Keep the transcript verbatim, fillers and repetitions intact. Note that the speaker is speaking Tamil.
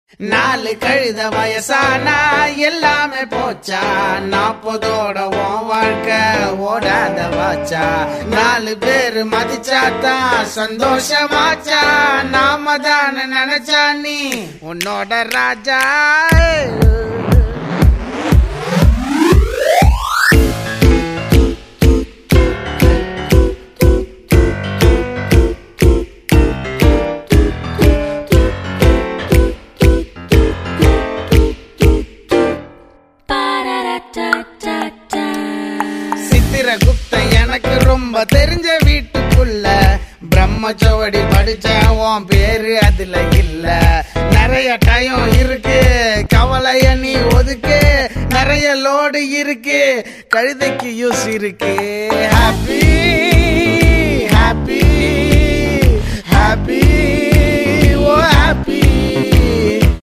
நாலு கழுத வயசானா எல்லாமே போச்சா, நாப்பதோட உன் வாழ்க்கை ஓடாத வாச்சா. நாலு பேரு மதிச்சாத்தான் சந்தோஷமாச்சா, நாம தான நினைச்சா நீ உன்னோட ராஜா. சித்திரகுப்தன் எனக்கு ரொம்ப தெரிஞ்ச வீட்டுக்குள்ள பிரம்மச்சோடி படிச்ச உன் பேரு அதுல இல்ல. நிறைய டைம் இருக்கு, கவலைய நீ ஒதுக்கு, நிறைய லோடு இருக்கு, கழுதைக்கு யூஸ் இருக்கு. Happy happy happy